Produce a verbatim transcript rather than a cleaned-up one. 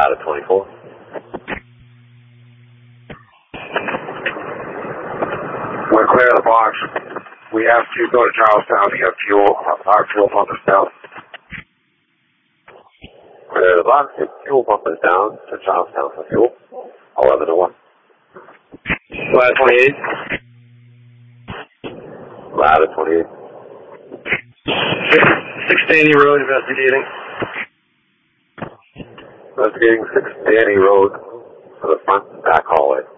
Ladder twenty-four. We're clear of the box. We have to go to Charlestown to get fuel. Our fuel pump is down. Clear the box. Fuel pump is down to Charlestown for fuel. eleven to one. Ladder twenty-eight. Ladder twenty-eight. six Danny Road, investigating. Investigating six Danny Road for the front and back hallway.